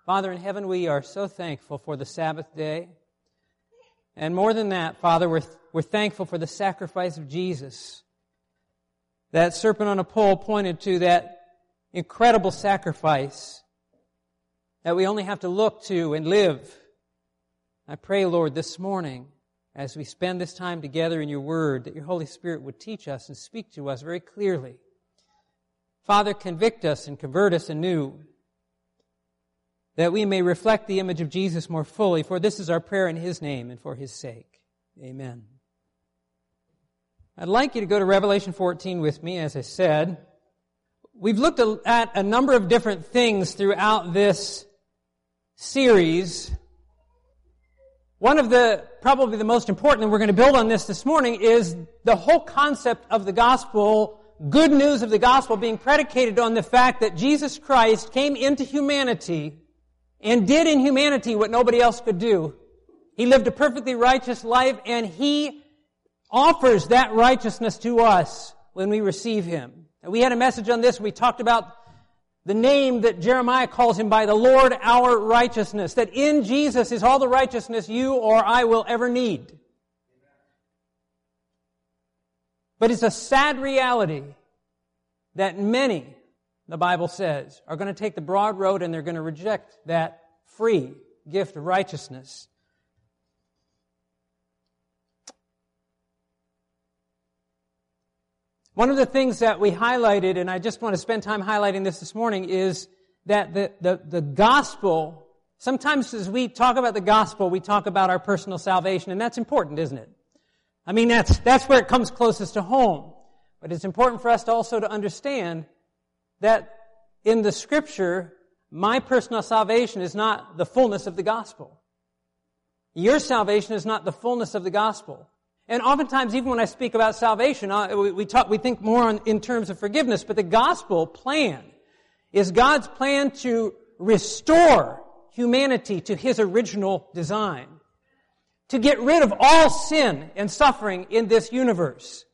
Father in heaven, we are so thankful for the Sabbath day. And more than that, Father, we're thankful for the sacrifice of Jesus. That serpent on a pole pointed to that incredible sacrifice that we only have to look to and live. I pray, Lord, this morning, as we spend this time together in your word, that your Holy Spirit would teach us and speak to us very clearly. Father, convict us and convert us anew, that we may reflect the image of Jesus more fully, for this is our prayer in His name and for His sake. Amen. I'd like you to go to Revelation 14 with me, as I said. We've looked at a number of different things throughout this series. One of probably the most important, and we're going to build on this morning, is the whole concept of the gospel, good news of the gospel being predicated on the fact that Jesus Christ came into humanity and did in humanity what nobody else could do. He lived a perfectly righteous life, and He offers that righteousness to us when we receive Him. And we had a message on this. We talked about the name that Jeremiah calls Him by, the Lord our righteousness, that in Jesus is all the righteousness you or I will ever need. But it's a sad reality that many, the Bible says, are going to take the broad road and they're going to reject that free gift of righteousness. One of the things that we highlighted, and I just want to spend time highlighting this morning, is that the gospel, sometimes as we talk about the gospel, we talk about our personal salvation, and that's important, isn't it? I mean, that's where it comes closest to home. But it's important for us to also to understand that in the Scripture, my personal salvation is not the fullness of the gospel. Your salvation is not the fullness of the gospel. And oftentimes, even when I speak about salvation, we think more in terms of forgiveness, but the gospel plan is God's plan to restore humanity to His original design, to get rid of all sin and suffering in this universe,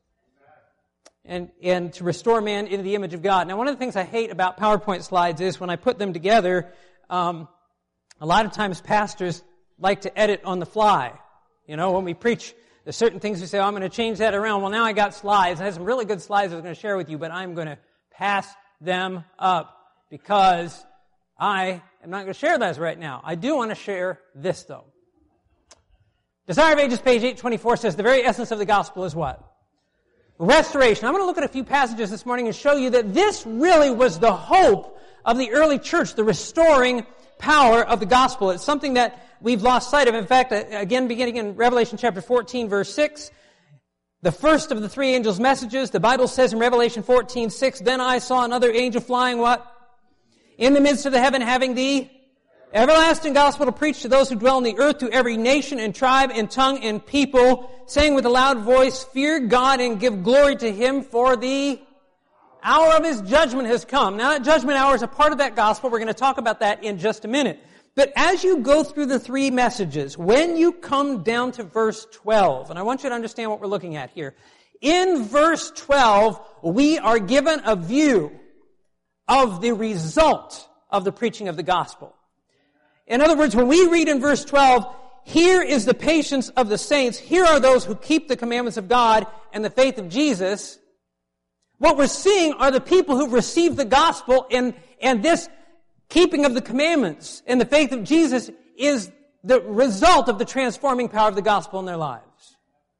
and to restore man into the image of God. Now, one of the things I hate about PowerPoint slides is when I put them together, a lot of times pastors like to edit on the fly. You know, when we preach, there's certain things we say, I'm going to change that around. Well, now I got slides. I have some really good slides I was going to share with you, but I'm going to pass them up because I am not going to share those right now. I do want to share this, though. Desire of Ages, page 824 says, the very essence of the gospel is what? Restoration. I'm going to look at a few passages this morning and show you that this really was the hope of the early church, the restoring power of the gospel. It's something that we've lost sight of. In fact, again, beginning in Revelation chapter 14, verse 6, the first of the three angels' messages, the Bible says in Revelation 14:6, then I saw another angel flying what? In the midst of the heaven, having the everlasting gospel to preach to those who dwell on the earth, to every nation and tribe and tongue and people, saying with a loud voice, fear God and give glory to Him, for the hour of His judgment has come. Now, that judgment hour is a part of that gospel. We're going to talk about that in just a minute. But as you go through the three messages, when you come down to verse 12, and I want you to understand what we're looking at here. In verse 12, we are given a view of the result of the preaching of the gospel. In other words, when we read in verse 12, here is the patience of the saints, here are those who keep the commandments of God and the faith of Jesus, what we're seeing are the people who've received the gospel, and this keeping of the commandments and the faith of Jesus is the result of the transforming power of the gospel in their lives.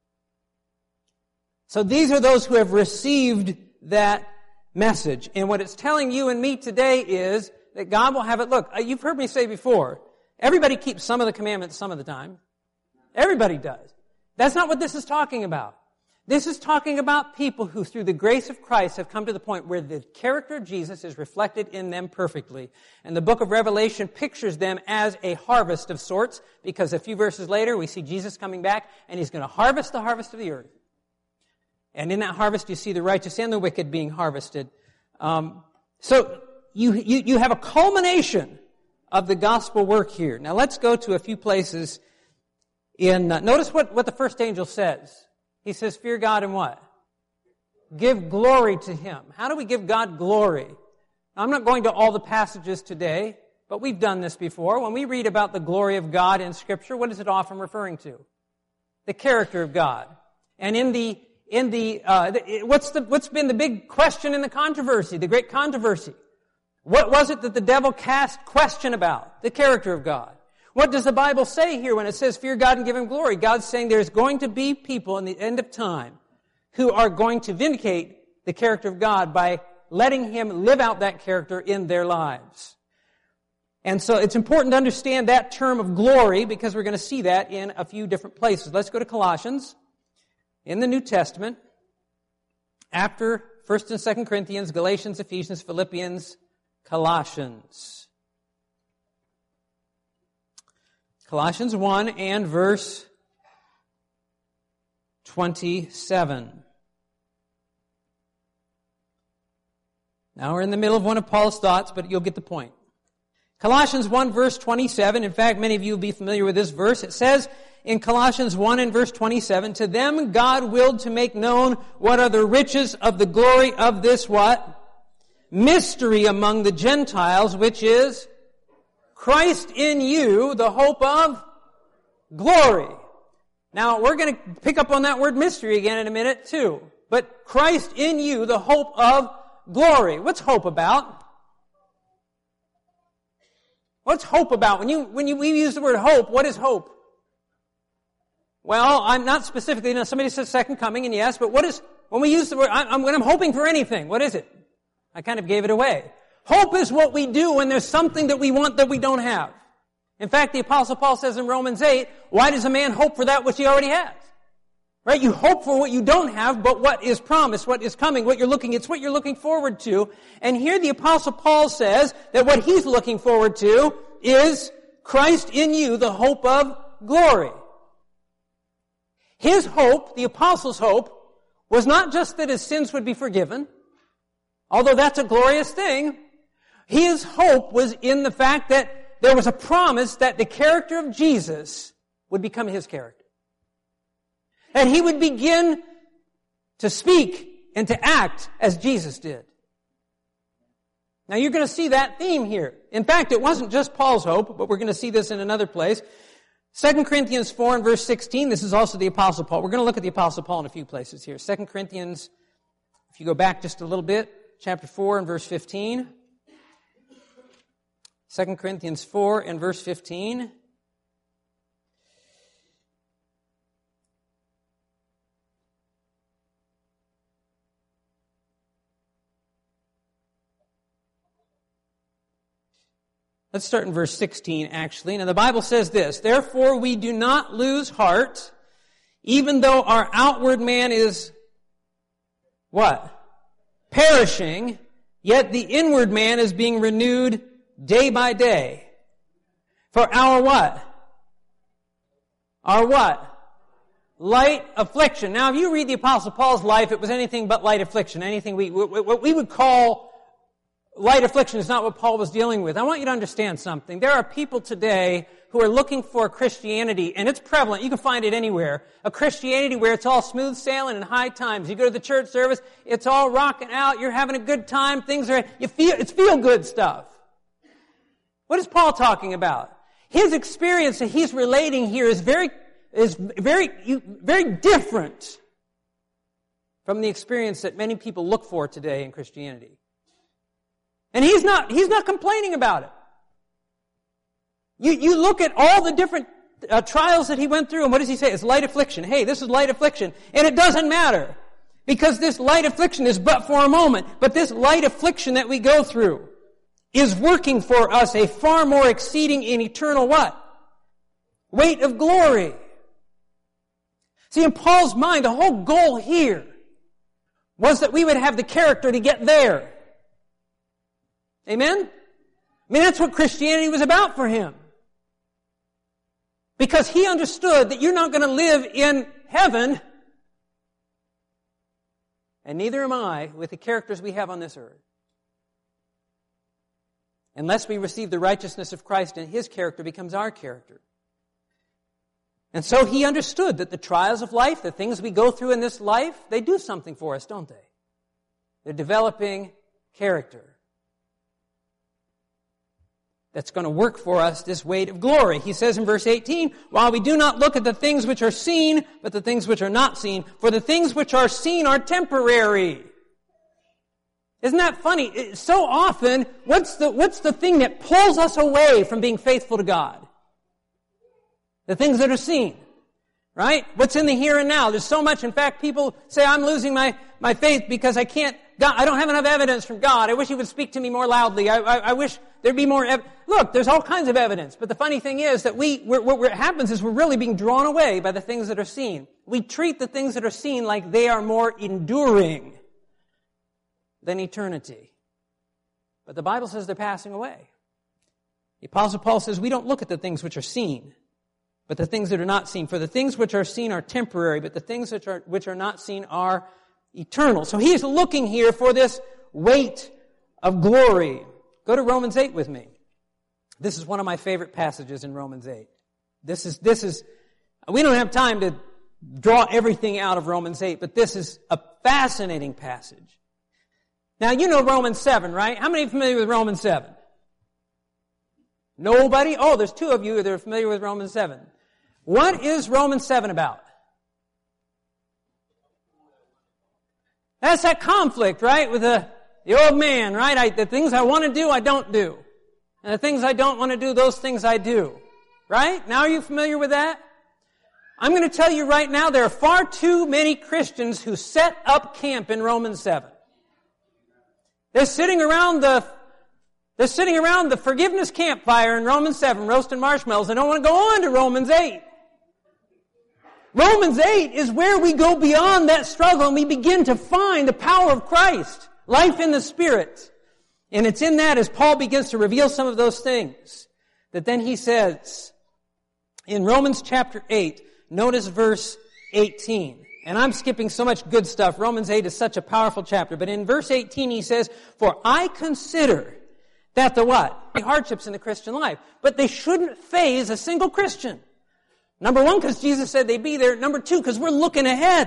So these are those who have received that message. And what it's telling you and me today is that God will have it. Look, you've heard me say before, everybody keeps some of the commandments some of the time. Everybody does. That's not what this is talking about. This is talking about people who, through the grace of Christ, have come to the point where the character of Jesus is reflected in them perfectly. And the book of Revelation pictures them as a harvest of sorts, because a few verses later we see Jesus coming back, and He's going to harvest the harvest of the earth. And in that harvest you see the righteous and the wicked being harvested. So you have a culmination of the gospel work here. Now let's go to a few places in, notice what the first angel says. He says, fear God and what? Give glory to Him. How do we give God glory? Now, I'm not going to all the passages today, but we've done this before. When we read about the glory of God in Scripture, what is it often referring to? The character of God. And what's been the big question in the controversy, the great controversy? What was it that the devil cast question about? The character of God. What does the Bible say here when it says, fear God and give Him glory? God's saying there's going to be people in the end of time who are going to vindicate the character of God by letting Him live out that character in their lives. And so it's important to understand that term of glory because we're going to see that in a few different places. Let's go to Colossians in the New Testament. After 1st and 2nd Corinthians, Galatians, Ephesians, Philippians, Colossians. Colossians 1 and verse 27. Now we're in the middle of one of Paul's thoughts, but you'll get the point. Colossians 1 verse 27, in fact, many of you will be familiar with this verse. It says in Colossians 1 and verse 27, to them God willed to make known what are the riches of the glory of this what? Mystery among the Gentiles, which is Christ in you, the hope of glory. Now, we're going to pick up on that word mystery again in a minute too. But Christ in you, the hope of glory. What's hope about? What's hope about? When we use the word hope, what is hope? Well, I'm not specifically, somebody says second coming, and yes, but when we use the word, when I'm hoping for anything, what is it? I kind of gave it away. Hope is what we do when there's something that we want that we don't have. In fact, the Apostle Paul says in Romans 8, why does a man hope for that which he already has? Right? You hope for what you don't have, but what is promised, what is coming, it's what you're looking forward to. And here the Apostle Paul says that what he's looking forward to is Christ in you, the hope of glory. His hope, the Apostle's hope, was not just that his sins would be forgiven, although that's a glorious thing. His hope was in the fact that there was a promise that the character of Jesus would become his character. And he would begin to speak and to act as Jesus did. Now you're going to see that theme here. In fact, it wasn't just Paul's hope, but we're going to see this in another place. 2 Corinthians 4 and verse 16, this is also the Apostle Paul. We're going to look at the Apostle Paul in a few places here. 2 Corinthians, if you go back just a little bit, chapter 4 and verse 15. 2 Corinthians 4 and verse 15. Let's start in verse 16, actually. Now, the Bible says this, therefore we do not lose heart, even though our outward man is, what? Perishing, yet the inward man is being renewed day by day. For our what? Our what? Light affliction. Now, if you read the Apostle Paul's life, it was anything but light affliction. Anything what we would call light affliction is not what Paul was dealing with. I want you to understand something. There are people today who are looking for Christianity, and it's prevalent. You can find it anywhere. A Christianity where it's all smooth sailing and high times. You go to the church service, it's all rocking out, you're having a good time, it's feel-good stuff. What is Paul talking about? His experience that he's relating here is very different from the experience that many people look for today in Christianity. And he's not complaining about it. You look at all the different trials that he went through, and what does he say? It's light affliction. Hey, this is light affliction. And it doesn't matter, because this light affliction is but for a moment. But this light affliction that we go through is working for us a far more exceeding and eternal what? Weight of glory. See, in Paul's mind, the whole goal here was that we would have the character to get there. Amen? I mean, that's what Christianity was about for him. Because he understood that you're not going to live in heaven, and neither am I, with the characters we have on this earth, unless we receive the righteousness of Christ and his character becomes our character. And so he understood that the trials of life, the things we go through in this life, they do something for us, don't they? They're developing character. that's going to work for us this weight of glory. He says in verse 18, while we do not look at the things which are seen, but the things which are not seen, for the things which are seen are temporary. Isn't that funny? So often, what's the thing that pulls us away from being faithful to God? The things that are seen. Right? What's in the here and now? There's so much. In fact, people say, I'm losing my faith because I don't have enough evidence from God. I wish He would speak to me more loudly. I wish there'd be more Look, there's all kinds of evidence. But the funny thing is that what happens is we're really being drawn away by the things that are seen. We treat the things that are seen like they are more enduring than eternity. But the Bible says they're passing away. The Apostle Paul says we don't look at the things which are seen, but the things that are not seen. For the things which are seen are temporary, but the things which are not seen are eternal. So he's looking here for this weight of glory. Go to Romans 8 with me. This is one of my favorite passages in Romans 8. This is, we don't have time to draw everything out of Romans 8, but this is a fascinating passage. Now, you know Romans 7, right? How many are familiar with Romans 7? Nobody? Oh, there's two of you that are familiar with Romans 7. What is Romans 7 about? That's that conflict, right? With the old man, right? The things I want to do, I don't do. And the things I don't want to do, those things I do. Right? Now are you familiar with that? I'm going to tell you right now, there are far too many Christians who set up camp in Romans 7. They're sitting around the forgiveness campfire in Romans 7, roasting marshmallows. They don't want to go on to Romans 8. Romans 8 is where we go beyond that struggle and we begin to find the power of Christ, life in the Spirit. And it's in that as Paul begins to reveal some of those things that then he says in Romans chapter 8, notice verse 18. And I'm skipping so much good stuff. Romans 8 is such a powerful chapter. But in verse 18 he says, for I consider that the what? The hardships in the Christian life. But they shouldn't faze a single Christian. Number one, because Jesus said they'd be there. Number two, because we're looking ahead.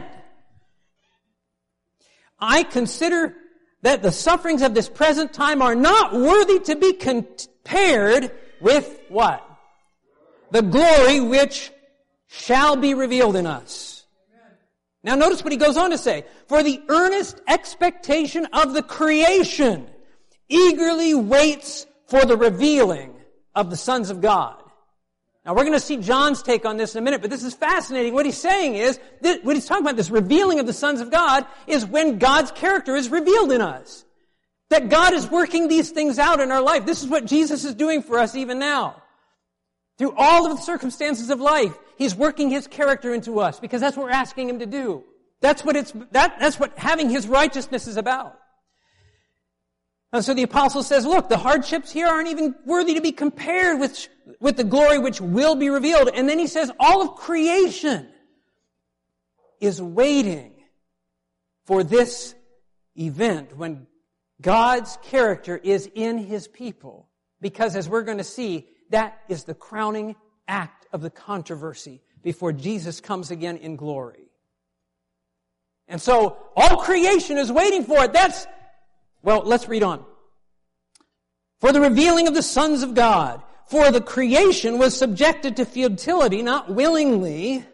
I consider that the sufferings of this present time are not worthy to be compared with what? The glory which shall be revealed in us. Now notice what he goes on to say. For the earnest expectation of the creation eagerly waits for the revealing of the sons of God. Now we're going to see John's take on this in a minute, but this is fascinating. What he's saying is, what he's talking about, this revealing of the sons of God, is when God's character is revealed in us. That God is working these things out in our life. This is what Jesus is doing for us even now. Through all of the circumstances of life, He's working His character into us, because that's what we're asking Him to do. That's what having His righteousness is about. And so the apostle says, look, the hardships here aren't even worthy to be compared with the glory which will be revealed. And then he says, all of creation is waiting for this event when God's character is in His people. Because as we're going to see, that is the crowning act of the controversy before Jesus comes again in glory. And so all creation is waiting for it. Well, let's read on. For the revealing of the sons of God. For the creation was subjected to futility, not willingly.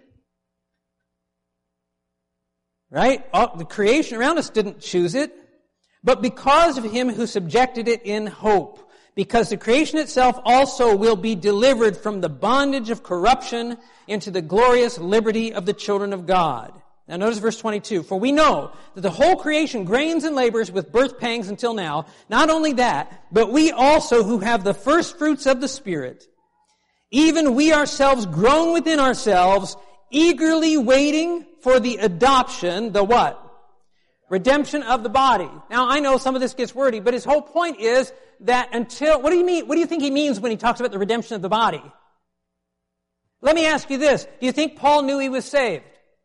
Right? The creation around us didn't choose it. But because of Him who subjected it in hope. Because the creation itself also will be delivered from the bondage of corruption into the glorious liberty of the children of God. Now notice verse 22. For we know that the whole creation groans and labors with birth pangs until now. Not only that, but we also who have the first fruits of the Spirit, even we ourselves groan within ourselves, eagerly waiting for the adoption, the what? Redemption of the body. Now I know some of this gets wordy, but his whole point is that until, what do you mean? What do you think he means when he talks about the redemption of the body? Let me ask you this. Do you think Paul knew he was saved?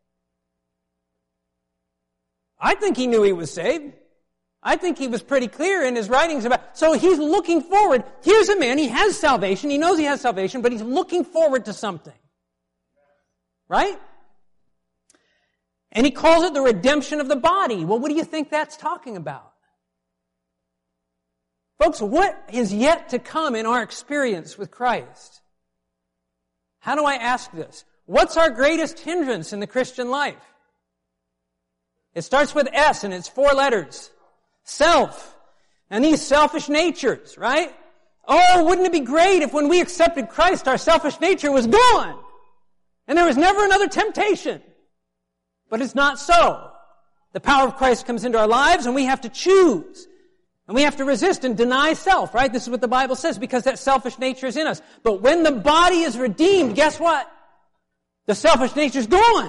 I think he knew he was saved. I think he was pretty clear in his writings about, so he's looking forward. Here's a man, he has salvation, he knows he has salvation, but he's looking forward to something. Right? And he calls it the redemption of the body. Well, what do you think that's talking about? Folks, what is yet to come in our experience with Christ? How do I ask this? What's our greatest hindrance in the Christian life? It starts with S and it's 4 letters. Self. And these selfish natures, right? Oh, wouldn't it be great if when we accepted Christ, our selfish nature was gone and there was never another temptation? But it's not so. The power of Christ comes into our lives and we have to choose. And we have to resist and deny self, right? This is what the Bible says, because that selfish nature is in us. But when the body is redeemed, guess what? The selfish nature is gone.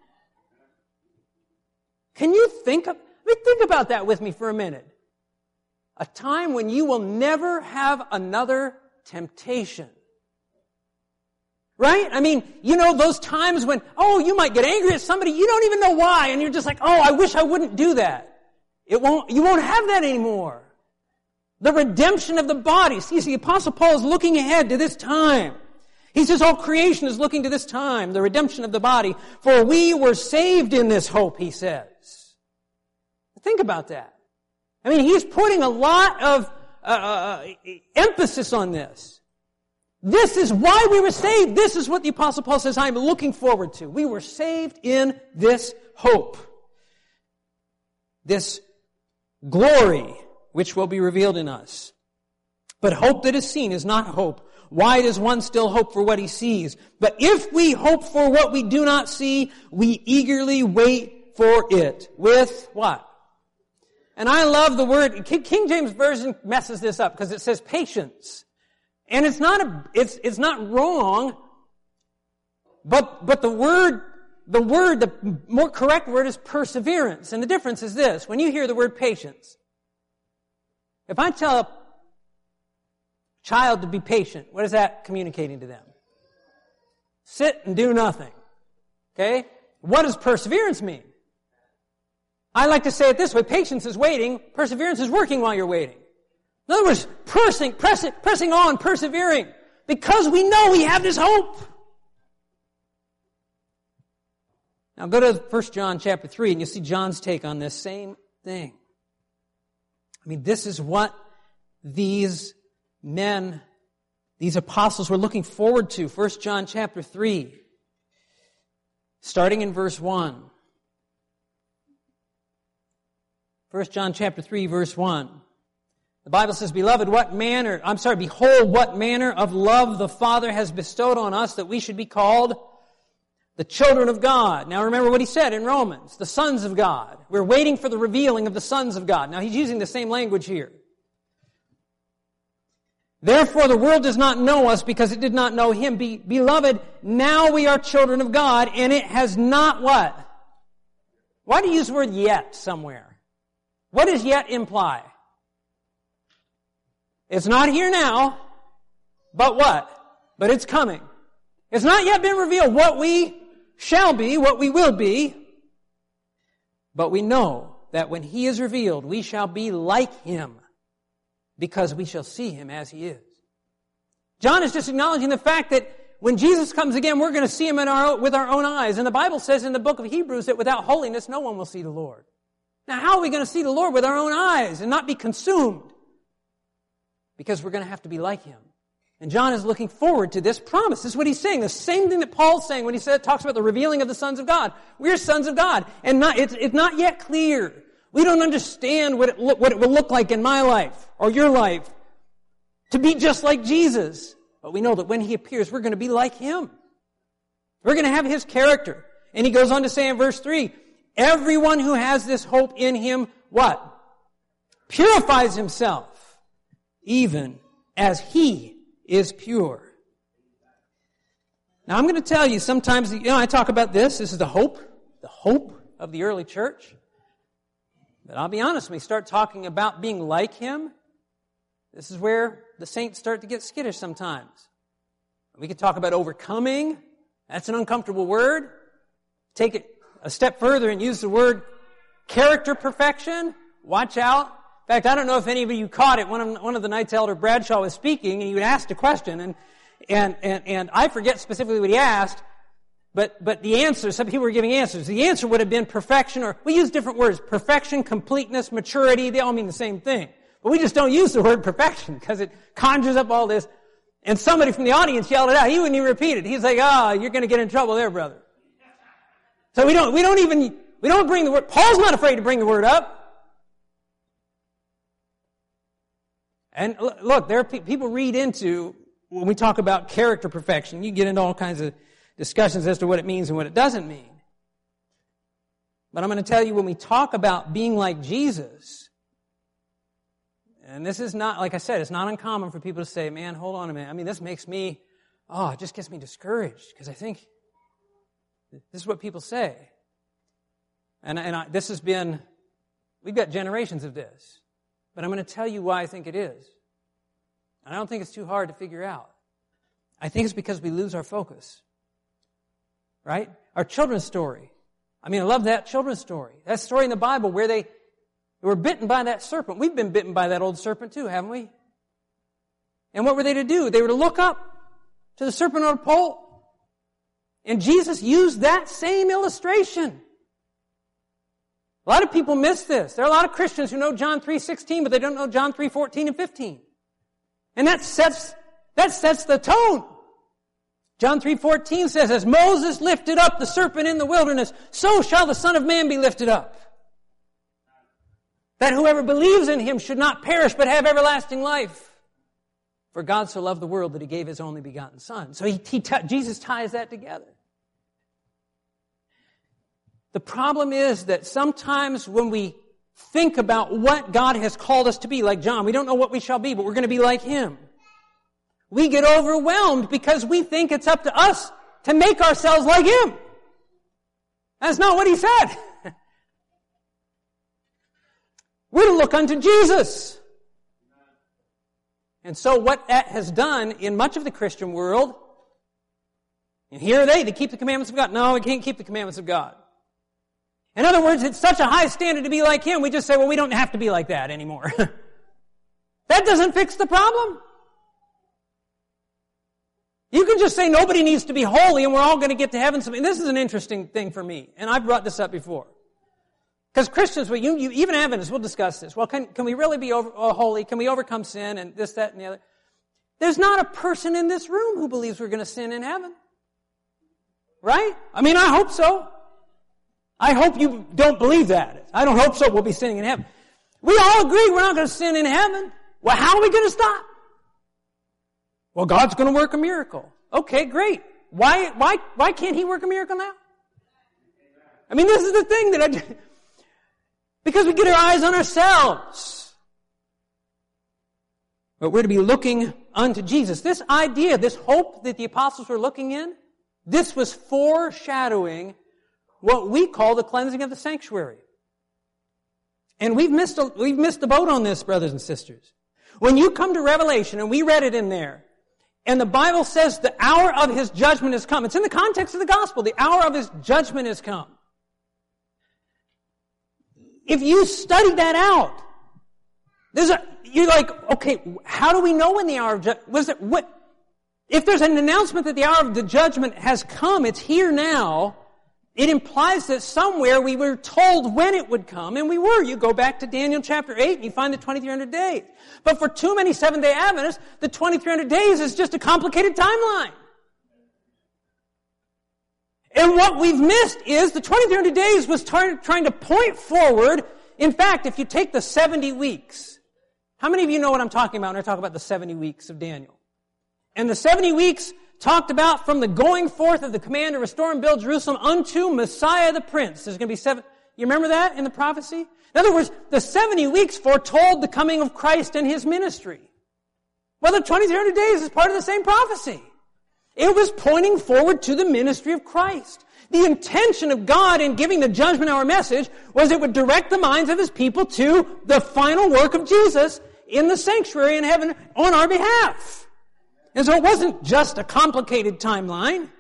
Can you think about that with me for a minute? A time when you will never have another temptation. Right? I mean, you know, those times when, you might get angry at somebody, you don't even know why, and you're just like, I wish I wouldn't do that. You won't have that anymore. The redemption of the body. See, the Apostle Paul is looking ahead to this time. He says all creation is looking to this time, the redemption of the body. For we were saved in this hope, he says. Think about that. I mean, he's putting a lot of emphasis on this. This is why we were saved. This is what the Apostle Paul says I'm looking forward to. We were saved in this hope. This glory which will be revealed in us. But hope that is seen is not hope. Why does one still hope for what he sees? But if we hope for what we do not see, we eagerly wait for it. With what? And I love the word, King James Version messes this up because it says patience. And it's not wrong, but the more correct word is perseverance. And the difference is this. When you hear the word patience, if I tell a child to be patient, what is that communicating to them? Sit and do nothing. Okay? What does perseverance mean? I like to say it this way. Patience is waiting. Perseverance is working while you're waiting. In other words, pressing on, persevering. Because we know we have this hope. Now go to 1 John chapter 3 and you'll see John's take on this same thing. I mean, this is what these men, these apostles were looking forward to. 1 John chapter 3, starting in verse 1. 1 John chapter 3, verse 1. The Bible says, behold, what manner of love the Father has bestowed on us that we should be called the children of God. Now remember what he said in Romans, the sons of God. We're waiting for the revealing of the sons of God. Now he's using the same language here. Therefore the world does not know us because it did not know him. Beloved, now we are children of God, and it has not what? Why do you use the word yet somewhere? What does yet imply? It's not here now, but what? But it's coming. It's not yet been revealed what we shall be, what we will be. But we know that when he is revealed, we shall be like him, because we shall see him as he is. John is just acknowledging the fact that when Jesus comes again, we're going to see him with our own eyes. And the Bible says in the book of Hebrews that without holiness, no one will see the Lord. Now, how are we going to see the Lord with our own eyes and not be consumed? Because we're going to have to be like him. And John is looking forward to this promise. This is what he's saying. The same thing that Paul's saying when he talks about the revealing of the sons of God. We're sons of God. And it's not yet clear. We don't understand what it will look like in my life or your life to be just like Jesus. But we know that when he appears, we're going to be like him. We're going to have his character. And he goes on to say in verse 3, everyone who has this hope in him, what? Purifies himself, even as he is pure. Now I'm going to tell you, sometimes, I talk about this. This is the hope of the early church. But I'll be honest, when we start talking about being like him, this is where the saints start to get skittish sometimes. We could talk about overcoming. That's an uncomfortable word. Take it a step further and use the word character perfection. Watch out. In fact, I don't know if any of you caught it. One of the nights Elder Bradshaw was speaking, and he asked a question, and I forget specifically what he asked, but the answer, some people were giving answers. The answer would have been perfection, or we use different words, perfection, completeness, maturity. They all mean the same thing. But we just don't use the word perfection because it conjures up all this. And somebody from the audience yelled it out. He wouldn't even repeat it. He's like, you're going to get in trouble there, brother. So we don't bring the word. Paul's not afraid to bring the word up. And look, there are people read into, when we talk about character perfection, you get into all kinds of discussions as to what it means and what it doesn't mean. But I'm going to tell you, when we talk about being like Jesus, and this is not, like I said, it's not uncommon for people to say, man, hold on a minute. I mean, this makes me, it just gets me discouraged because I think this is what people say. And this has been, we've got generations of this. But I'm going to tell you why I think it is. And I don't think it's too hard to figure out. I think it's because we lose our focus. Right? Our children's story. I mean, I love that children's story. That story in the Bible where they were bitten by that serpent. We've been bitten by that old serpent too, haven't we? And what were they to do? They were to look up to the serpent on a pole. And Jesus used that same illustration. A lot of people miss this. There are a lot of Christians who know John 3:16, but they don't know John 3:14 and 15. And that sets the tone. John 3:14 says, as Moses lifted up the serpent in the wilderness, so shall the Son of Man be lifted up. That whoever believes in him should not perish, but have everlasting life. For God so loved the world that he gave his only begotten Son. So Jesus ties that together. The problem is that sometimes when we think about what God has called us to be, like John, we don't know what we shall be, but we're going to be like him. We get overwhelmed because we think it's up to us to make ourselves like him. That's not what he said. We're to look unto Jesus. And so what that has done in much of the Christian world, and here are they keep the commandments of God. No, we can't keep the commandments of God. In other words, it's such a high standard to be like him, we just say, well, we don't have to be like that anymore. That doesn't fix the problem. You can just say nobody needs to be holy and we're all going to get to heaven. And this is an interesting thing for me, and I've brought this up before. Because Christians, even Adventists, we'll discuss this. Well, can we really be holy? Can we overcome sin and this, that, and the other? There's not a person in this room who believes we're going to sin in heaven. Right? I mean, I hope so. I hope you don't believe that. I don't hope so. We'll be sinning in heaven. We all agree we're not going to sin in heaven. Well, how are we going to stop? Well, God's going to work a miracle. Okay, great. Why can't he work a miracle now? I mean, this is the thing because we get our eyes on ourselves. But we're to be looking unto Jesus. This idea, this hope that the apostles were looking in, this was foreshadowing what we call the cleansing of the sanctuary. And we've missed the boat on this, brothers and sisters. When you come to Revelation, and we read it in there, and the Bible says the hour of his judgment has come. It's in the context of the gospel. The hour of his judgment has come. If you study that out, you're like, okay, how do we know when the hour of judgment, if there's an announcement that the hour of the judgment has come, it's here now, it implies that somewhere we were told when it would come, and we were. You go back to Daniel chapter 8, and you find the 2,300 days. But for too many Seventh-day Adventists, the 2,300 days is just a complicated timeline. And what we've missed is the 2,300 days was trying to point forward. In fact, if you take the 70 weeks, how many of you know what I'm talking about when I talk about the 70 weeks of Daniel? And the 70 weeks talked about from the going forth of the command to restore and build Jerusalem unto Messiah the Prince. There's going to be 7. You remember that in the prophecy? In other words, the 70 weeks foretold the coming of Christ and his ministry. Well, the 2,300 days is part of the same prophecy. It was pointing forward to the ministry of Christ. The intention of God in giving the judgment hour message was it would direct the minds of his people to the final work of Jesus in the sanctuary in heaven on our behalf. And so it wasn't just a complicated timeline.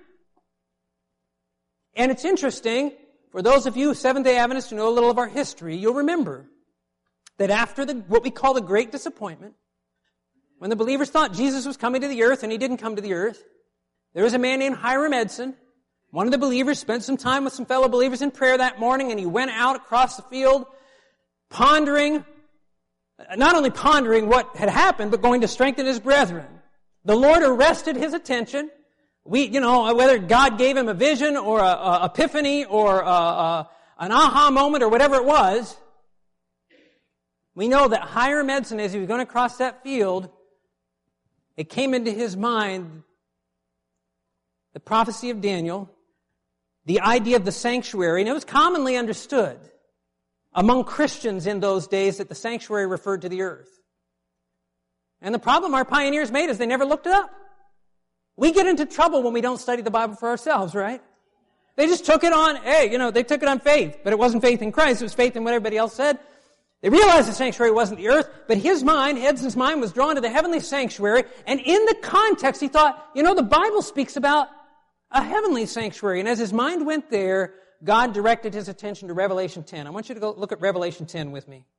And it's interesting, for those of you Seventh-day Adventists who know a little of our history, you'll remember that after what we call the Great Disappointment, when the believers thought Jesus was coming to the earth and he didn't come to the earth, there was a man named Hiram Edson. One of the believers spent some time with some fellow believers in prayer that morning, and he went out across the field pondering not only pondering what had happened, but going to strengthen his brethren. The Lord arrested his attention. Whether God gave him a vision or a epiphany or an aha moment or whatever it was, we know that Hiram Edson, as he was going to cross that field, it came into his mind the prophecy of Daniel, the idea of the sanctuary, and it was commonly understood among Christians in those days that the sanctuary referred to the earth. And the problem our pioneers made is they never looked it up. We get into trouble when we don't study the Bible for ourselves, right? They just took it on, they took it on faith, but it wasn't faith in Christ, it was faith in what everybody else said. They realized the sanctuary wasn't the earth, but Edson's mind was drawn to the heavenly sanctuary, and in the context he thought, the Bible speaks about a heavenly sanctuary, and as his mind went there, God directed his attention to Revelation 10. I want you to go look at Revelation 10 with me.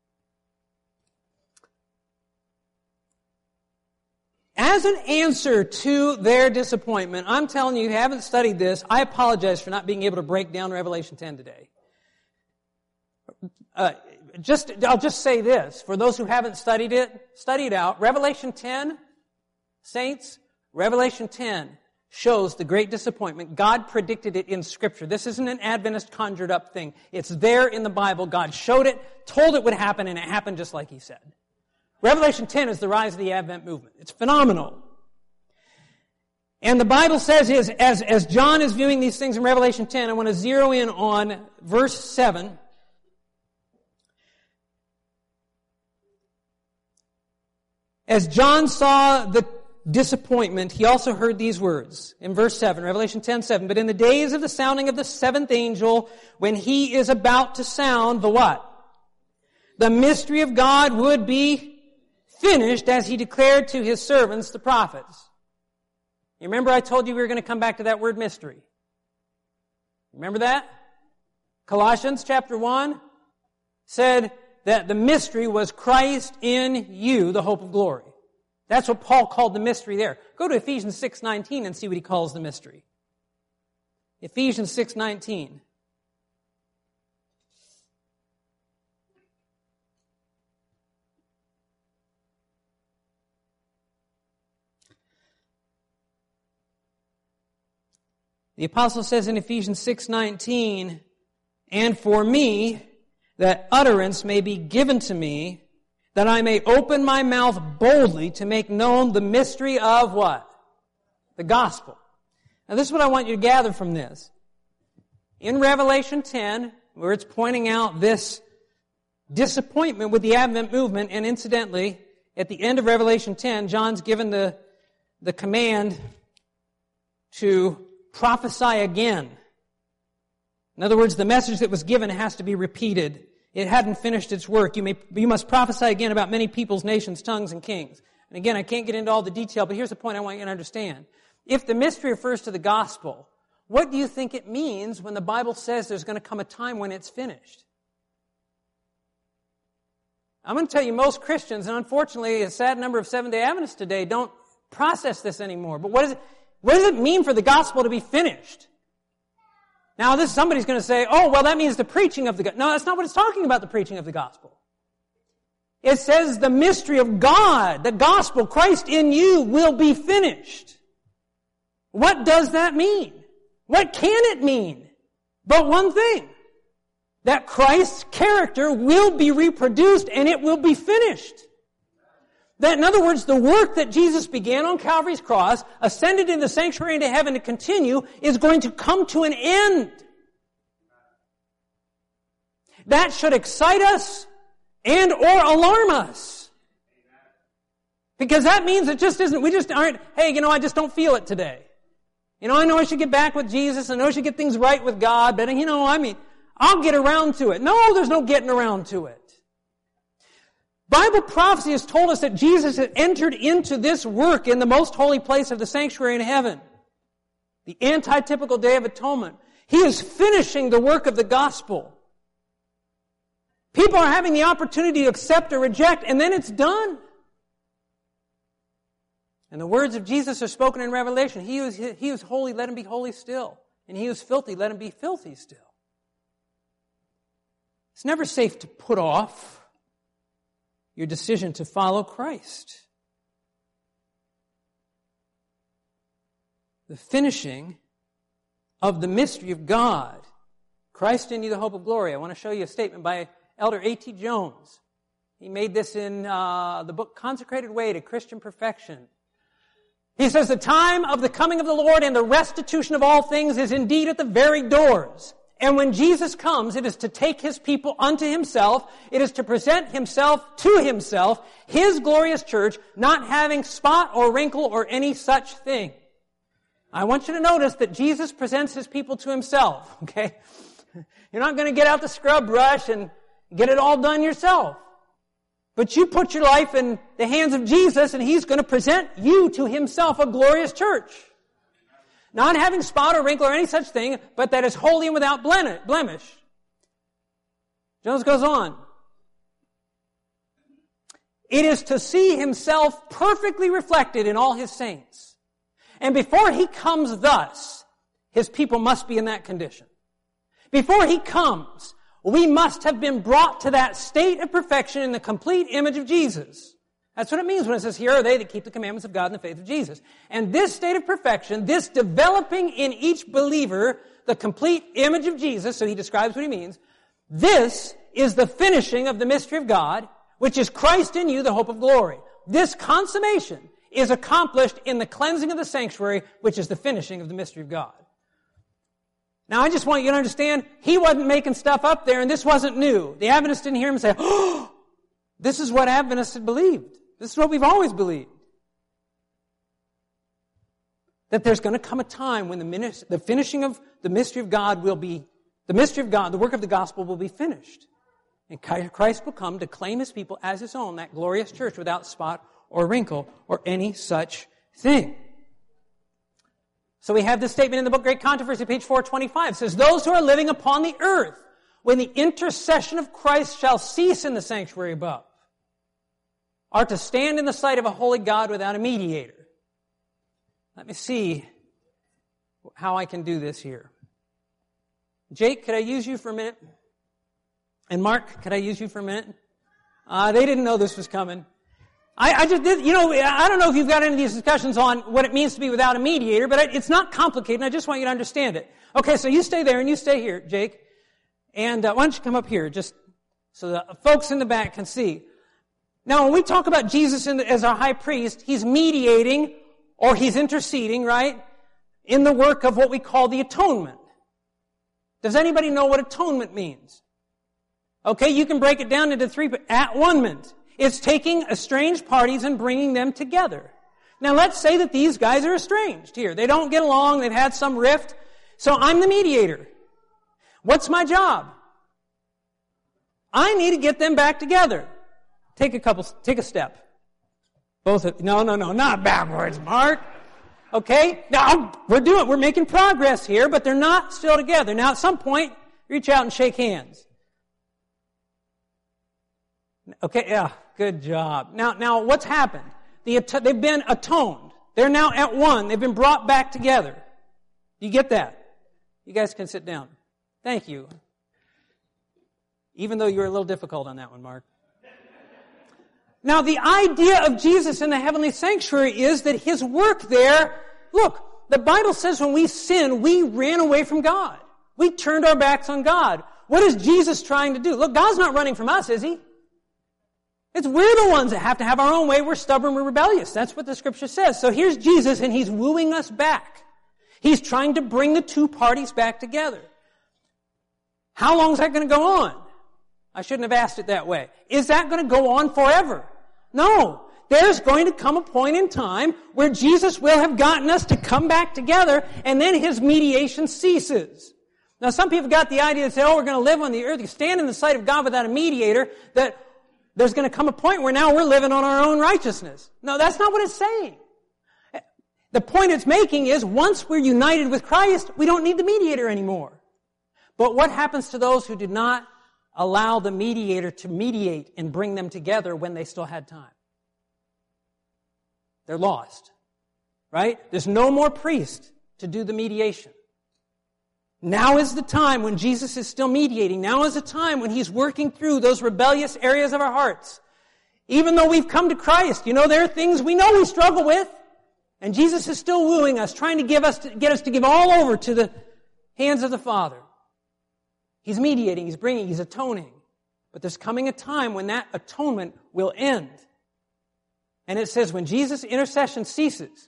As an answer to their disappointment, I'm telling you, if you haven't studied this, I apologize for not being able to break down Revelation 10 today. I'll just say this. For those who haven't studied it, study it out. Revelation 10, saints, Revelation 10 shows the great disappointment. God predicted it in Scripture. This isn't an Adventist conjured up thing. It's there in the Bible. God showed it, told it would happen, and it happened just like He said. Revelation 10 is the rise of the Advent movement. It's phenomenal. And the Bible says, as John is viewing these things in Revelation 10, I want to zero in on verse 7. As John saw the disappointment, he also heard these words in verse 7, Revelation 10:7. But in the days of the sounding of the seventh angel, when he is about to sound, the what? The mystery of God would be finished, as he declared to his servants, the prophets. You remember I told you we were going to come back to that word mystery. Remember that? Colossians chapter 1 said that the mystery was Christ in you, the hope of glory. That's what Paul called the mystery there. Go to Ephesians 6:19 and see what he calls the mystery. Ephesians 6:19. The apostle says in Ephesians 6:19, and for me, that utterance may be given to me, that I may open my mouth boldly to make known the mystery of what? The gospel. Now this is what I want you to gather from this. In Revelation 10, where it's pointing out this disappointment with the Advent movement, and incidentally, at the end of Revelation 10, John's given the command to prophesy again. In other words, the message that was given has to be repeated. It hadn't finished its work. You must prophesy again about many peoples, nations, tongues, and kings. And again, I can't get into all the detail, but here's the point I want you to understand. If the mystery refers to the gospel, what do you think it means when the Bible says there's going to come a time when it's finished? I'm going to tell you, most Christians, and unfortunately a sad number of Seventh-day Adventists today, don't process this anymore. But what does it mean for the gospel to be finished? Now, somebody's going to say, oh, well, that means the preaching of the gospel. No, that's not what it's talking about, the preaching of the gospel. It says the mystery of God, the gospel, Christ in you, will be finished. What does that mean? What can it mean? But one thing, that Christ's character will be reproduced and it will be finished. That, in other words, the work that Jesus began on Calvary's cross, ascended in the sanctuary into heaven to continue, is going to come to an end. That should excite us and or alarm us. Because that means it just isn't, we just aren't, hey, I just don't feel it today. I know I should get back with Jesus, I know I should get things right with God, but I'll get around to it. No, there's no getting around to it. Bible prophecy has told us that Jesus had entered into this work in the most holy place of the sanctuary in heaven. The anti-typical Day of Atonement. He is finishing the work of the gospel. People are having the opportunity to accept or reject, and then it's done. And the words of Jesus are spoken in Revelation. He was holy, let him be holy still. And he was filthy, let him be filthy still. It's never safe to put off your decision to follow Christ. The finishing of the mystery of God. Christ in you, the hope of glory. I want to show you a statement by Elder A.T. Jones. He made this in the book Consecrated Way to Christian Perfection. He says, the time of the coming of the Lord and the restitution of all things is indeed at the very doors. And when Jesus comes, it is to take his people unto himself. It is to present himself to himself, his glorious church, not having spot or wrinkle or any such thing. I want you to notice that Jesus presents his people to himself, okay? You're not going to get out the scrub brush and get it all done yourself. But you put your life in the hands of Jesus and he's going to present you to himself, a glorious church. Not having spot or wrinkle or any such thing, but that is holy and without blemish. Jones goes on. It is to see himself perfectly reflected in all his saints. And before he comes thus, his people must be in that condition. Before he comes, we must have been brought to that state of perfection in the complete image of Jesus. That's what it means when it says, here are they that keep the commandments of God in the faith of Jesus. And this state of perfection, this developing in each believer the complete image of Jesus, so he describes what he means, this is the finishing of the mystery of God, which is Christ in you, the hope of glory. This consummation is accomplished in the cleansing of the sanctuary, which is the finishing of the mystery of God. Now, I just want you to understand, he wasn't making stuff up there, and this wasn't new. The Adventists didn't hear him say, oh, this is what Adventists had believed. This is what we've always believed. That there's going to come a time when the finishing of the mystery of God will be, the mystery of God, the work of the gospel will be finished. And Christ will come to claim his people as his own, that glorious church without spot or wrinkle or any such thing. So we have this statement in the book Great Controversy, page 425. It says, those who are living upon the earth, when the intercession of Christ shall cease in the sanctuary above, are to stand in the sight of a holy God without a mediator. Let me see how I can do this here. Jake, could I use you for a minute? And Mark, could I use you for a minute? They didn't know this was coming. I just did, I don't know if you've got any of these discussions on what it means to be without a mediator, but it's not complicated, and I just want you to understand it. Okay, so you stay there and you stay here, Jake. And why don't you come up here, just so the folks in the back can see. Now, when we talk about Jesus as our high priest, he's mediating, or he's interceding, right, in the work of what we call the atonement. Does anybody know what atonement means? Okay, you can break it down into three, but at-one-ment. It's taking estranged parties and bringing them together. Now, let's say that these guys are estranged here. They don't get along. They've had some rift. So I'm the mediator. What's my job? I need to get them back together. Take a step. No, not backwards, Mark. Okay? Now, we're making progress here, but they're not still together. Now, at some point, reach out and shake hands. Okay, yeah, good job. Now, what's happened? They've been atoned. They're now at one. They've been brought back together. Do you get that? You guys can sit down. Thank you. Even though you were a little difficult on that one, Mark. Now, the idea of Jesus in the heavenly sanctuary is that his work there, look, the Bible says when we sin, we ran away from God. We turned our backs on God. What is Jesus trying to do? Look, God's not running from us, is he? We're the ones that have to have our own way. We're stubborn, we're rebellious. That's what the scripture says. So here's Jesus, and he's wooing us back. He's trying to bring the two parties back together. How long is that going to go on? I shouldn't have asked it that way. Is that going to go on forever? No. There's going to come a point in time where Jesus will have gotten us to come back together, and then his mediation ceases. Now, some people got the idea that say, we're going to live on the earth. You stand in the sight of God without a mediator, that there's going to come a point where now we're living on our own righteousness. No, that's not what it's saying. The point it's making is once we're united with Christ, we don't need the mediator anymore. But what happens to those who did not allow the mediator to mediate and bring them together when they still had time? They're lost, right? There's no more priest to do the mediation. Now is the time when Jesus is still mediating. Now is the time when he's working through those rebellious areas of our hearts. Even though we've come to Christ, there are things we know we struggle with. And Jesus is still wooing us, trying to get us to give all over to the hands of the Father. He's mediating, He's bringing, He's atoning. But there's coming a time when that atonement will end. And it says when Jesus' intercession ceases,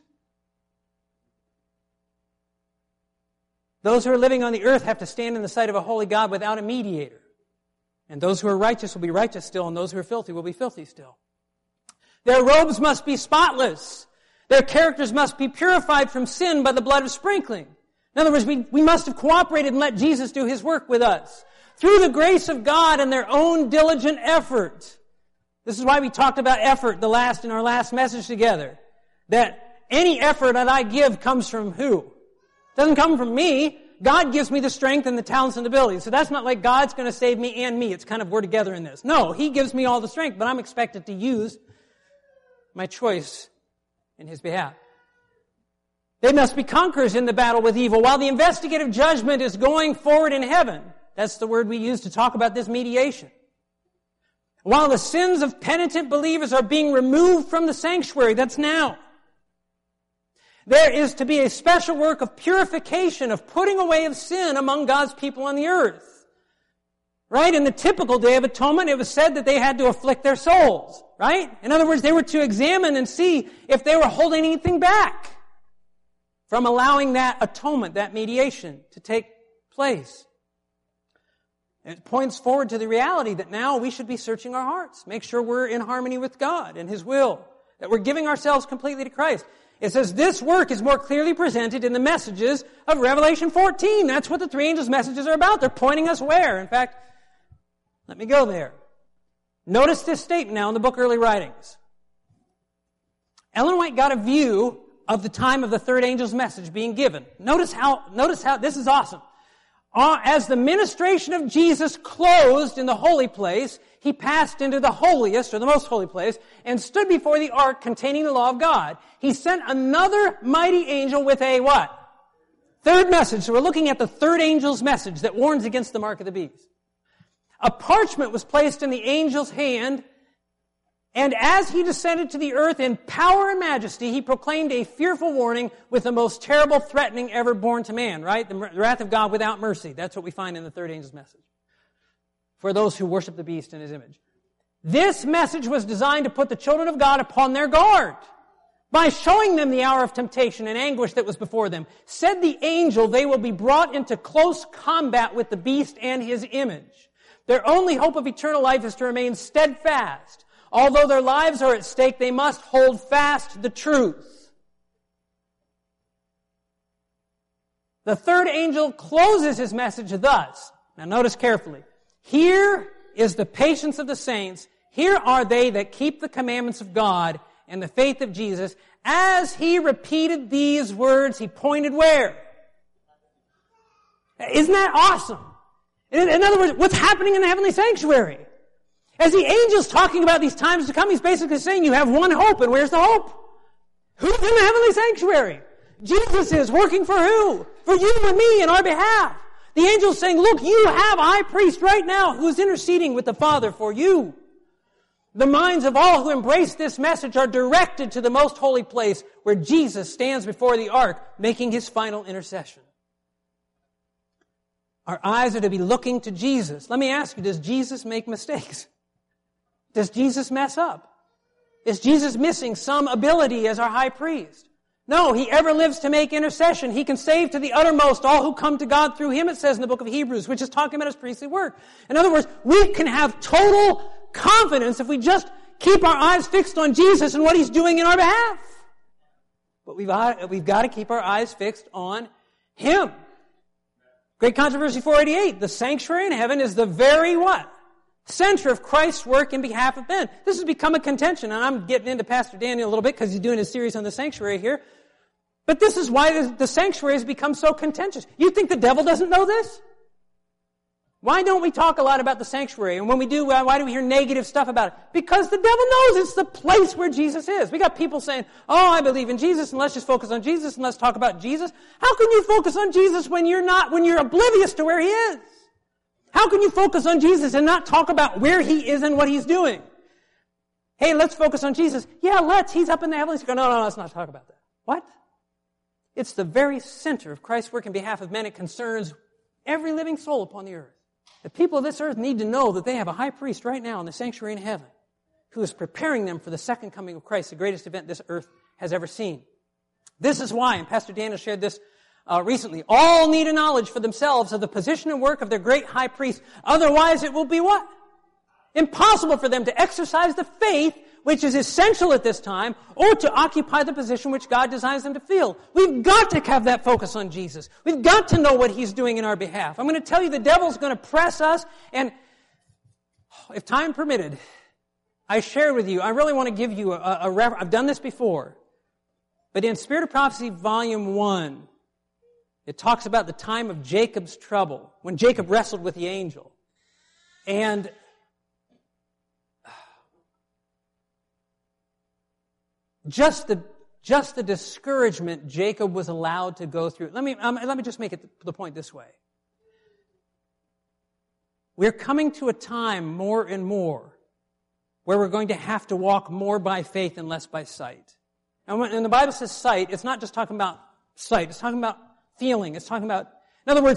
those who are living on the earth have to stand in the sight of a holy God without a mediator. And those who are righteous will be righteous still, and those who are filthy will be filthy still. Their robes must be spotless. Their characters must be purified from sin by the blood of sprinkling. In other words, we must have cooperated and let Jesus do His work with us. Through the grace of God and their own diligent effort. This is why we talked about effort in our last message together. That any effort that I give comes from who? It doesn't come from me. God gives me the strength and the talents and abilities. So that's not like God's going to save me and me. It's kind of we're together in this. No, He gives me all the strength, but I'm expected to use my choice in His behalf. They must be conquerors in the battle with evil while the investigative judgment is going forward in heaven. That's the word we use to talk about this mediation. While the sins of penitent believers are being removed from the sanctuary, that's now. There is to be a special work of purification, of putting away of sin among God's people on the earth. Right? In the typical Day of Atonement, it was said that they had to afflict their souls. Right? In other words, they were to examine and see if they were holding anything back from allowing that atonement, that mediation, to take place. It points forward to the reality that now we should be searching our hearts. Make sure we're in harmony with God and His will. That we're giving ourselves completely to Christ. It says this work is more clearly presented in the messages of Revelation 14. That's what the three angels' messages are about. They're pointing us where? In fact, let me go there. Notice this statement now in the book Early Writings. Ellen White got a view of the time of the third angel's message being given. Notice how, this is awesome. As the ministration of Jesus closed in the holy place, He passed into the holiest, or the most holy place, and stood before the ark containing the law of God. He sent another mighty angel with a what? Third message. So we're looking at the third angel's message that warns against the mark of the beast. A parchment was placed in the angel's hand, and as he descended to the earth in power and majesty, he proclaimed a fearful warning with the most terrible threatening ever born to man, right? The wrath of God without mercy. That's what we find in the third angel's message. For those who worship the beast in his image. This message was designed to put the children of God upon their guard. By showing them the hour of temptation and anguish that was before them, said the angel, they will be brought into close combat with the beast and his image. Their only hope of eternal life is to remain steadfast. Although their lives are at stake, they must hold fast the truth. The third angel closes his message thus. Now notice carefully. Here is the patience of the saints. Here are they that keep the commandments of God and the faith of Jesus. As he repeated these words, he pointed where? Isn't that awesome? In other words, what's happening in the heavenly sanctuary? As the angel's talking about these times to come, he's basically saying you have one hope, and where's the hope? Who's in the heavenly sanctuary? Jesus is working for who? For you and me in our behalf. The angel's saying, look, you have a high priest right now who's interceding with the Father for you. The minds of all who embrace this message are directed to the most holy place where Jesus stands before the ark, making his final intercession. Our eyes are to be looking to Jesus. Let me ask you, does Jesus make mistakes? Does Jesus mess up? Is Jesus missing some ability as our high priest? No, he ever lives to make intercession. He can save to the uttermost all who come to God through him, it says in the book of Hebrews, which is talking about his priestly work. In other words, we can have total confidence if we just keep our eyes fixed on Jesus and what he's doing in our behalf. But we've got to keep our eyes fixed on him. Great Controversy 488, the sanctuary in heaven is the very what? Center of Christ's work in behalf of men. This has become a contention, and I'm getting into Pastor Daniel a little bit because he's doing a series on the sanctuary here. But this is why the sanctuary has become so contentious. You think the devil doesn't know this? Why don't we talk a lot about the sanctuary? And when we do, why do we hear negative stuff about it? Because the devil knows it's the place where Jesus is. We got people saying, oh, I believe in Jesus, and let's just focus on Jesus, and let's talk about Jesus. How can you focus on Jesus when you're oblivious to where he is? How can you focus on Jesus and not talk about where he is and what he's doing? Hey, let's focus on Jesus. Yeah, let's. He's up in the heavens. You go, no, let's not talk about that. What? It's the very center of Christ's work in behalf of men. It concerns every living soul upon the earth. The people of this earth need to know that they have a high priest right now in the sanctuary in heaven who is preparing them for the second coming of Christ, the greatest event this earth has ever seen. This is why, and Pastor Daniel shared this recently, all need a knowledge for themselves of the position and work of their great high priest. Otherwise, it will be what? Impossible for them to exercise the faith which is essential at this time, or to occupy the position which God desires them to fill. We've got to have that focus on Jesus. We've got to know what He's doing in our behalf. I'm going to tell you the devil's going to press us, and if time permitted, I share with you, I really want to give you a reference. I've done this before, but in Spirit of Prophecy, Volume 1, it talks about the time of Jacob's trouble, when Jacob wrestled with the angel. And just the discouragement Jacob was allowed to go through. Let me just make it the point this way. We're coming to a time more and more where we're going to have to walk more by faith and less by sight. And when the Bible says sight, it's not just talking about sight. It's talking about feeling. It's talking about, in other words,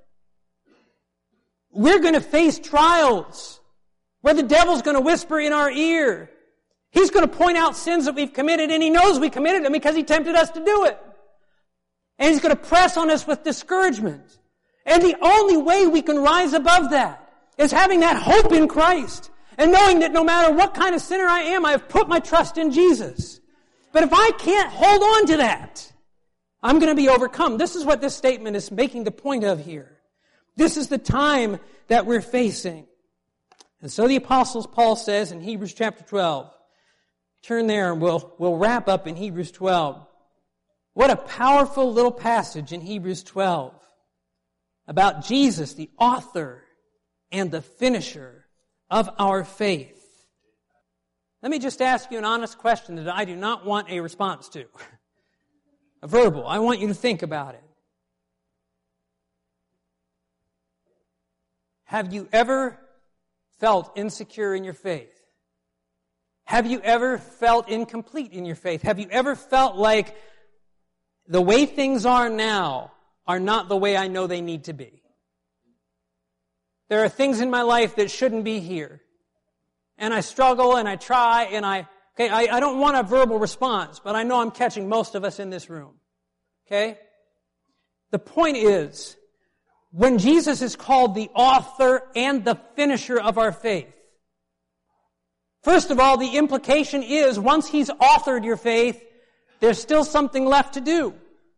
we're going to face trials where the devil's going to whisper in our ear. He's going to point out sins that we've committed, and He knows we committed them because He tempted us to do it. And He's going to press on us with discouragement. And the only way we can rise above that is having that hope in Christ and knowing that no matter what kind of sinner I am, I have put my trust in Jesus. But if I can't hold on to that, I'm going to be overcome. This is what this statement is making the point of here. This is the time that we're facing. And so the Apostle Paul says in Hebrews chapter 12, turn there and we'll wrap up in Hebrews 12. What a powerful little passage in Hebrews 12 about Jesus, the author and the finisher of our faith. Let me just ask you an honest question that I do not want a response to. A verbal. I want you to think about it. Have you ever felt insecure in your faith? Have you ever felt incomplete in your faith? Have you ever felt like the way things are now are not the way I know they need to be? There are things in my life that shouldn't be here. And I struggle and I try and I don't want a verbal response, but I know I'm catching most of us in this room. Okay? The point is, when Jesus is called the author and the finisher of our faith, first of all, the implication is once He's authored your faith, there's still something left to do.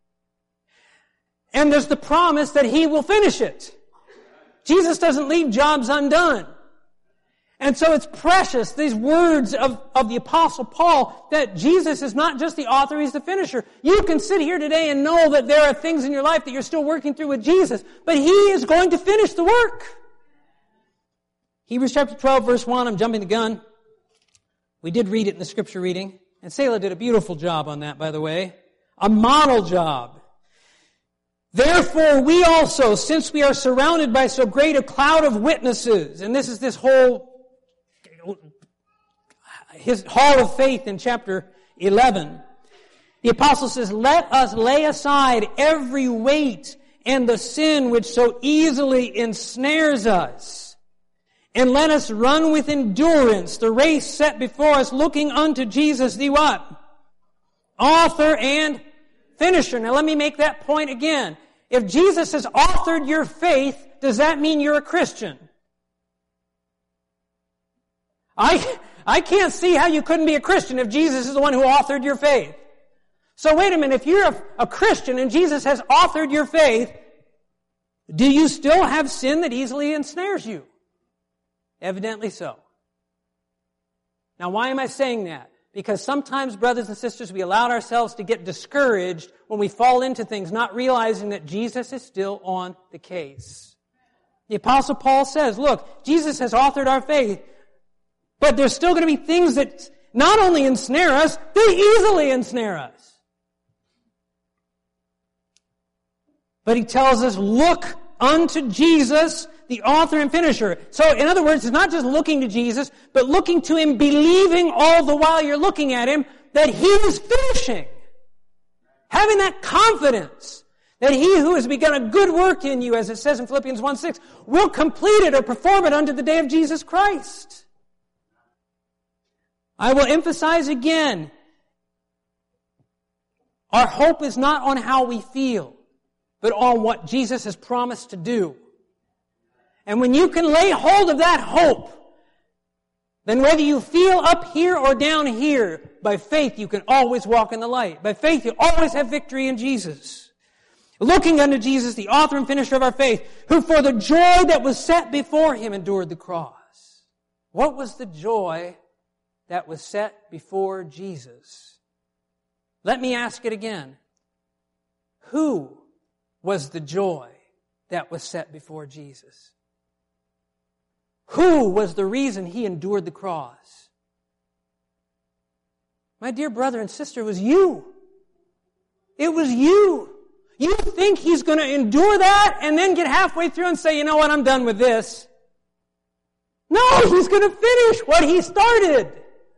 And there's the promise that He will finish it. Jesus doesn't leave jobs undone. And so it's precious, these words of the Apostle Paul, that Jesus is not just the author, He's the finisher. You can sit here today and know that there are things in your life that you're still working through with Jesus, but He is going to finish the work. Hebrews chapter 12, verse 1, I'm jumping the gun. We did read it in the scripture reading, and Selah did a beautiful job on that, by the way. A model job. Therefore we also, since we are surrounded by so great a cloud of witnesses, and this is this whole his hall of faith in chapter 11, the apostle says, let us lay aside every weight and the sin which so easily ensnares us, and let us run with endurance the race set before us, looking unto Jesus, the what? Author and finisher. Now let me make that point again. If Jesus has authored your faith, does that mean you're a Christian? I can't see how you couldn't be a Christian if Jesus is the one who authored your faith. So wait a minute, if you're a Christian and Jesus has authored your faith, do you still have sin that easily ensnares you? Evidently so. Now why am I saying that? Because sometimes, brothers and sisters, we allow ourselves to get discouraged when we fall into things, not realizing that Jesus is still on the case. The Apostle Paul says, look, Jesus has authored our faith, but there's still going to be things that not only ensnare us, they easily ensnare us. But he tells us, look unto Jesus, the author and finisher. So, in other words, it's not just looking to Jesus, but looking to Him, believing all the while you're looking at Him that He is finishing. Having that confidence that He who has begun a good work in you, as it says in Philippians 1:6, will complete it or perform it unto the day of Jesus Christ. I will emphasize again, our hope is not on how we feel, but on what Jesus has promised to do. And when you can lay hold of that hope, then whether you feel up here or down here, by faith you can always walk in the light. By faith you always have victory in Jesus. Looking unto Jesus, the author and finisher of our faith, who for the joy that was set before Him endured the cross. What was the joy that was set before Jesus? Let me ask it again. Who was the joy that was set before Jesus? Who was the reason He endured the cross? My dear brother and sister, it was you. It was you. You think He's going to endure that and then get halfway through and say, you know what, I'm done with this. No, He's going to finish what He started.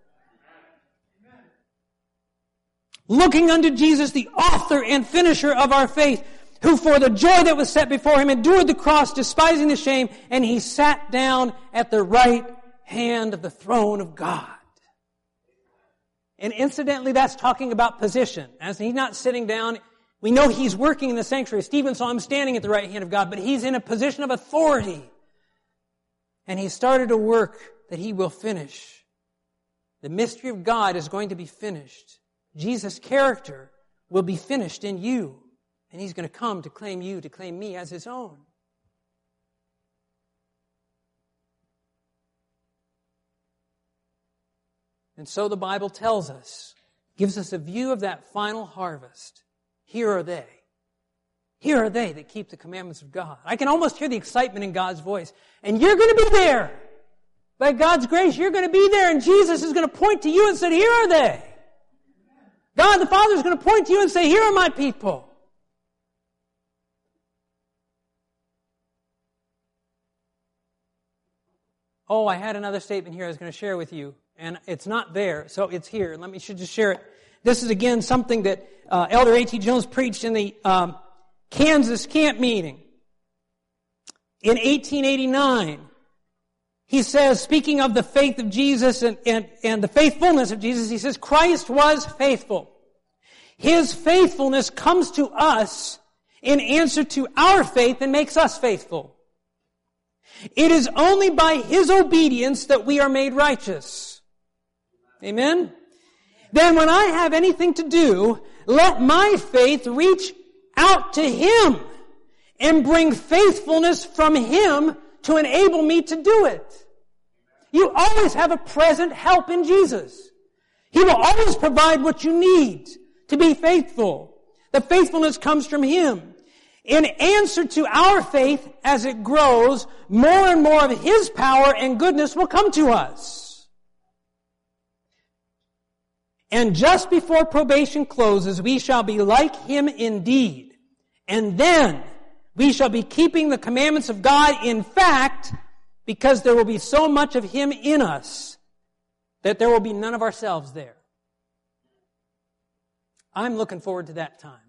Looking unto Jesus, the author and finisher of our faith, who for the joy that was set before Him endured the cross, despising the shame, and He sat down at the right hand of the throne of God. And incidentally, that's talking about position. As He's not sitting down, we know He's working in the sanctuary. Stephen saw Him standing at the right hand of God, but He's in a position of authority. And He started a work that He will finish. The mystery of God is going to be finished. Jesus' character will be finished in you. And He's going to come to claim you, to claim me as His own. And so the Bible tells us, gives us a view of that final harvest. Here are they. Here are they that keep the commandments of God. I can almost hear the excitement in God's voice. And you're going to be there. By God's grace, you're going to be there. And Jesus is going to point to you and say, here are they. God the Father is going to point to you and say, here are my people. Oh, I had another statement here I was going to share with you. And it's not there, so it's here. Let me just share it. This is, again, something that Elder A.T. Jones preached in the Kansas camp meeting. In 1889, he says, speaking of the faith of Jesus and the faithfulness of Jesus, he says, Christ was faithful. His faithfulness comes to us in answer to our faith and makes us faithful. It is only by His obedience that we are made righteous. Amen? Then when I have anything to do, let my faith reach out to Him and bring faithfulness from Him to enable me to do it. You always have a present help in Jesus. He will always provide what you need to be faithful. The faithfulness comes from Him. In answer to our faith, as it grows, more and more of His power and goodness will come to us. And just before probation closes, we shall be like Him indeed. And then we shall be keeping the commandments of God in fact, because there will be so much of Him in us that there will be none of ourselves there. I'm looking forward to that time.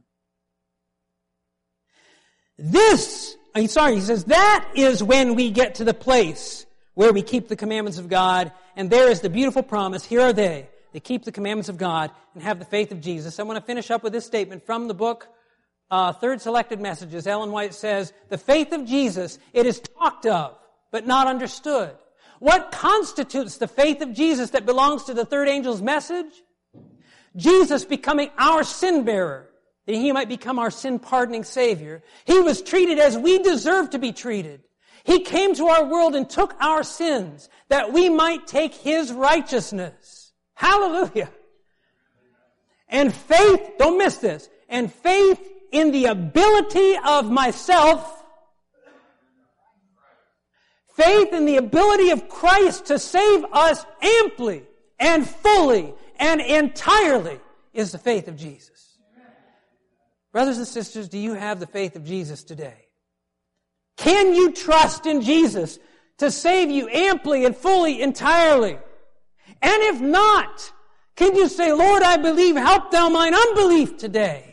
He says, that is when we get to the place where we keep the commandments of God, and there is the beautiful promise, here are they keep the commandments of God and have the faith of Jesus. I want to finish up with this statement from the book, Third Selected Messages. Ellen White says, the faith of Jesus, it is talked of, but not understood. What constitutes the faith of Jesus that belongs to the third angel's message? Jesus becoming our sin bearer, that He might become our sin-pardoning Savior. He was treated as we deserve to be treated. He came to our world and took our sins, that we might take His righteousness. Hallelujah. And faith, don't miss this, and faith in the ability of myself, faith in the ability of Christ to save us amply and fully and entirely is the faith of Jesus. Brothers and sisters, do you have the faith of Jesus today? Can you trust in Jesus to save you amply and fully, entirely? And if not, can you say, Lord, I believe, help thou mine unbelief today?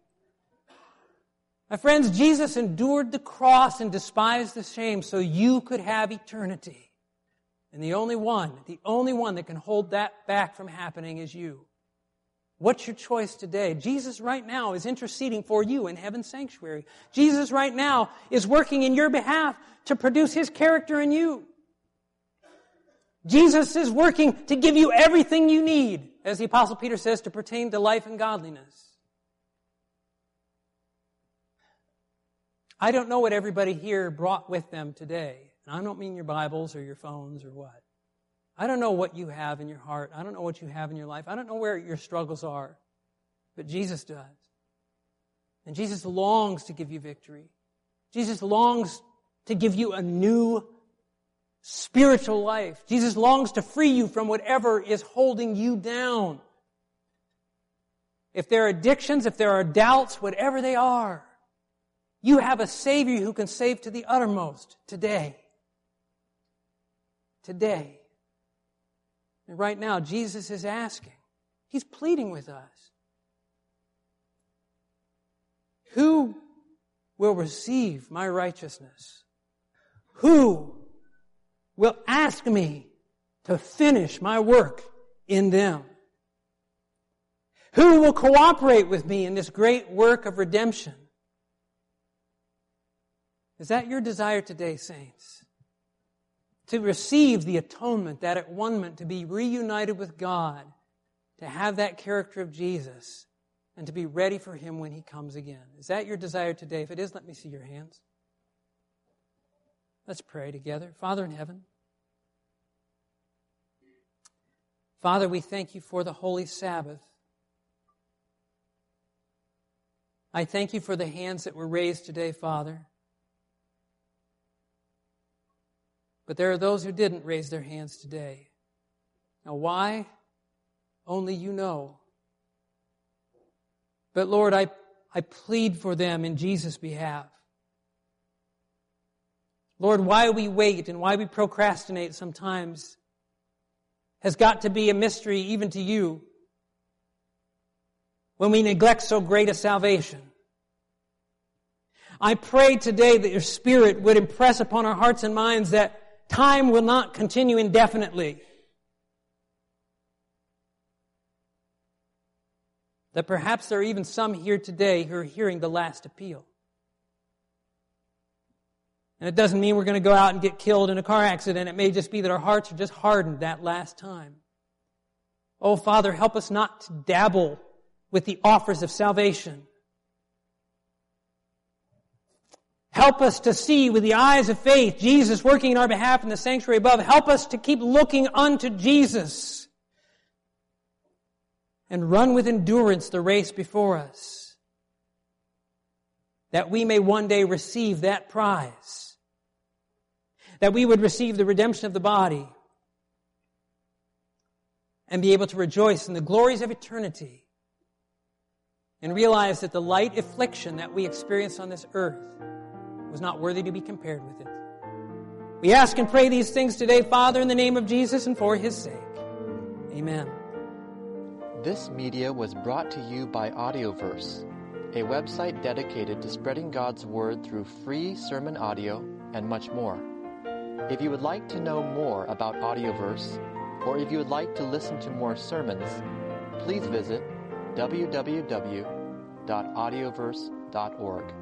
My friends, Jesus endured the cross and despised the shame so you could have eternity. And the only one that can hold that back from happening is you. What's your choice today? Jesus right now is interceding for you in heaven's sanctuary. Jesus right now is working in your behalf to produce His character in you. Jesus is working to give you everything you need, as the Apostle Peter says, to pertain to life and godliness. I don't know what everybody here brought with them today. And I don't mean your Bibles or your phones or what. I don't know what you have in your heart. I don't know what you have in your life. I don't know where your struggles are. But Jesus does. And Jesus longs to give you victory. Jesus longs to give you a new spiritual life. Jesus longs to free you from whatever is holding you down. If there are addictions, if there are doubts, whatever they are, you have a Savior who can save to the uttermost today. Today. And right now, Jesus is asking. He's pleading with us. Who will receive my righteousness? Who will ask me to finish my work in them? Who will cooperate with me in this great work of redemption? Is that your desire today, saints? To receive the atonement, that at-one-ment, to be reunited with God, to have that character of Jesus, and to be ready for Him when He comes again. Is that your desire today? If it is, let me see your hands. Let's pray together. Father in heaven, Father, we thank You for the Holy Sabbath. I thank You for the hands that were raised today, Father. But there are those who didn't raise their hands today. Now why? Only You know. But Lord, I plead for them in Jesus' behalf. Lord, why we wait and why we procrastinate sometimes has got to be a mystery even to You when we neglect so great a salvation. I pray today that Your Spirit would impress upon our hearts and minds that time will not continue indefinitely. That perhaps there are even some here today who are hearing the last appeal. And it doesn't mean we're going to go out and get killed in a car accident. It may just be that our hearts are just hardened that last time. Oh, Father, help us not to dabble with the offers of salvation. Help us to see with the eyes of faith Jesus working in our behalf in the sanctuary above. Help us to keep looking unto Jesus and run with endurance the race before us, that we may one day receive that prize, that we would receive the redemption of the body and be able to rejoice in the glories of eternity and realize that the light affliction that we experience on this earth was not worthy to be compared with it. We ask and pray these things today, Father, in the name of Jesus and for His sake. Amen. This media was brought to you by Audioverse, a website dedicated to spreading God's Word through free sermon audio and much more. If you would like to know more about Audioverse, or if you would like to listen to more sermons, please visit www.audioverse.org.